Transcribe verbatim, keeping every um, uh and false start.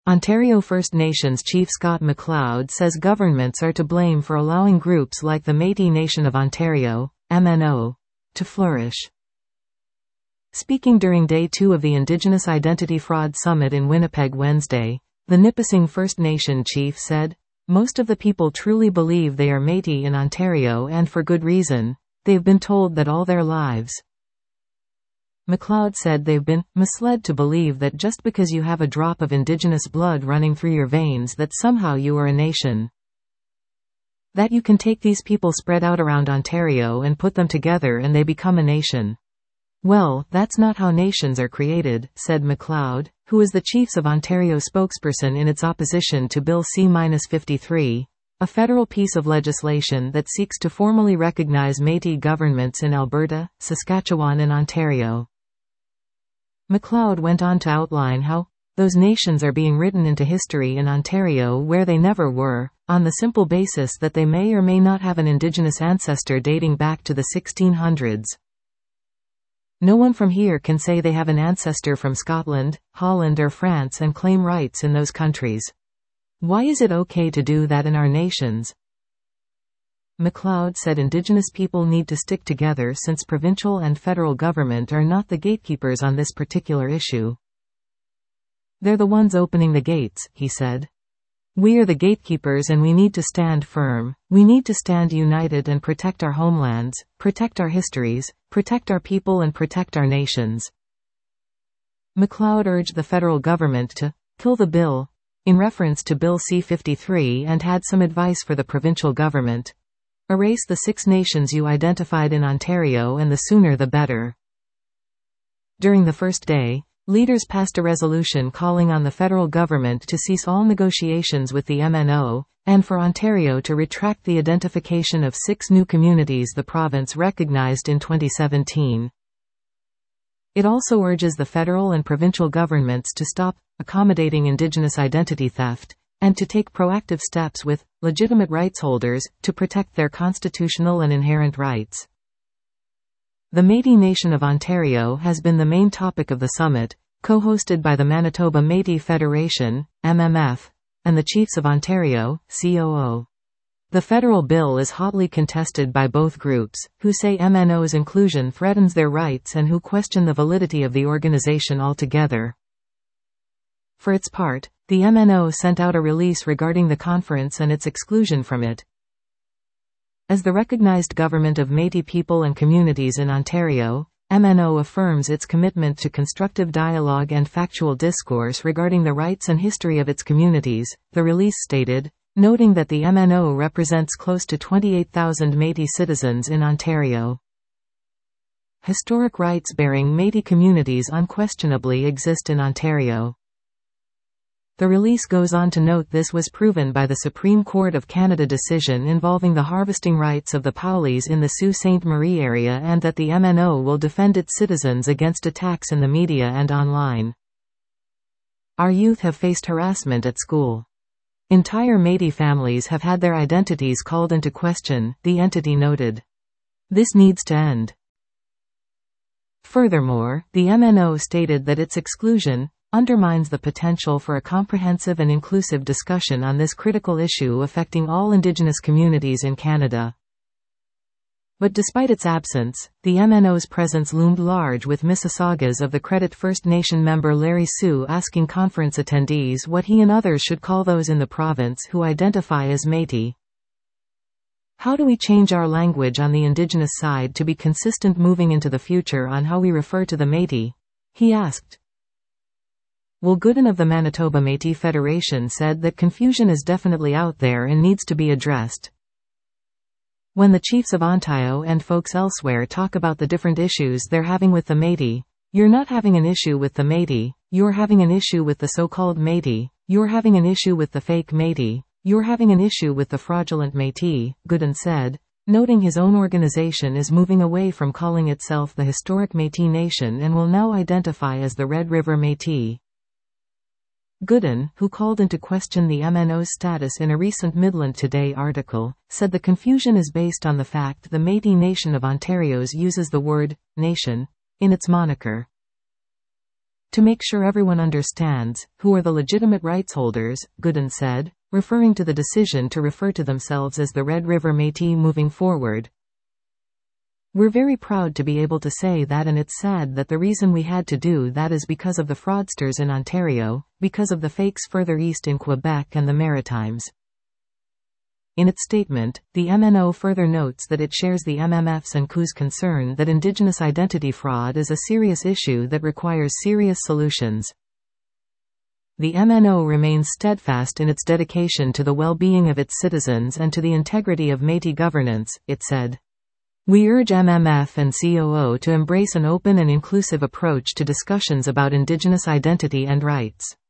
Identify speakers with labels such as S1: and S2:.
S1: Ontario First Nations Chief Scott MacLeod says governments are to blame for allowing groups like the Métis Nation of Ontario, M N O, to flourish. Speaking during Day two of the Indigenous Identity Fraud Summit in Winnipeg Wednesday, the Nipissing First Nation chief said, "Most of the people truly believe they are Métis in Ontario, and for good reason. They've been told that all their lives." MacLeod said they've been misled to believe that just because you have a drop of Indigenous blood running through your veins that somehow you are a nation. That you can take these people spread out around Ontario and put them together and they become a nation. Well, that's not how nations are created, said MacLeod, who is the Chiefs of Ontario spokesperson in its opposition to Bill C fifty-three, a federal piece of legislation that seeks to formally recognize Métis governments in Alberta, Saskatchewan and Ontario. MacLeod went on to outline how those nations are being written into history in Ontario where they never were, on the simple basis that they may or may not have an Indigenous ancestor dating back to the sixteen hundreds. No one from here can say they have an ancestor from Scotland, Holland or France and claim rights in those countries. Why is it okay to do that in our nations? MacLeod said Indigenous people need to stick together since provincial and federal government are not the gatekeepers on this particular issue. They're the ones opening the gates, he said. We are the gatekeepers and we need to stand firm, we need to stand united and protect our homelands, protect our histories, protect our people and protect our nations. MacLeod urged the federal government to kill the bill, in reference to Bill C fifty-three, and had some advice for the provincial government. Erase the Six Nations you identified in Ontario and the sooner the better. During the first day, leaders passed a resolution calling on the federal government to cease all negotiations with the M N O, and for Ontario to retract the identification of six new communities the province recognized in twenty seventeen. It also urges the federal and provincial governments to stop accommodating Indigenous identity theft, and to take proactive steps with legitimate rights holders to protect their constitutional and inherent rights. The Métis Nation of Ontario has been the main topic of the summit, co-hosted by the Manitoba Métis Federation, M M F, and the Chiefs of Ontario, C O O. The federal bill is hotly contested by both groups, who say M N O's inclusion threatens their rights and who question the validity of the organization altogether. For its part, the M N O sent out a release regarding the conference and its exclusion from it. As the recognized government of Métis people and communities in Ontario, M N O affirms its commitment to constructive dialogue and factual discourse regarding the rights and history of its communities, the release stated, noting that the M N O represents close to twenty-eight thousand Métis citizens in Ontario. Historic rights-bearing Métis communities unquestionably exist in Ontario. The release goes on to note this was proven by the Supreme Court of Canada decision involving the harvesting rights of the Paulies in the Sault Ste. Marie area, and that the M N O will defend its citizens against attacks in the media and online. Our youth have faced harassment at school. Entire Métis families have had their identities called into question, the entity noted. This needs to end. Furthermore, the M N O stated that its exclusion undermines the potential for a comprehensive and inclusive discussion on this critical issue affecting all Indigenous communities in Canada. But despite its absence, the M N O's presence loomed large, with Mississaugas of the Credit First Nation member Larry Sue asking conference attendees what he and others should call those in the province who identify as Métis. How do we change our language on the Indigenous side to be consistent moving into the future on how we refer to the Métis? He asked. Will Gooden of the Manitoba Métis Federation said that confusion is definitely out there and needs to be addressed. When the Chiefs of Ontario and folks elsewhere talk about the different issues they're having with the Métis, you're not having an issue with the Métis, you're having an issue with the so-called Métis, you're having an issue with the fake Métis, you're having an issue with the fraudulent Métis, Gooden said, noting his own organization is moving away from calling itself the historic Métis Nation and will now identify as the Red River Métis. Gooden, who called into question the M N O's status in a recent Midland Today article, said the confusion is based on the fact the Métis Nation of Ontario's uses the word nation in its moniker. To make sure everyone understands, who are the legitimate rights holders, Gooden said, referring to the decision to refer to themselves as the Red River Métis moving forward. We're very proud to be able to say that, and it's sad that the reason we had to do that is because of the fraudsters in Ontario, because of the fakes further east in Quebec and the Maritimes. In its statement, the M N O further notes that it shares the M M F's and C U's concern that Indigenous identity fraud is a serious issue that requires serious solutions. The M N O remains steadfast in its dedication to the well-being of its citizens and to the integrity of Métis governance, it said. We urge M M F and C O O to embrace an open and inclusive approach to discussions about Indigenous identity and rights.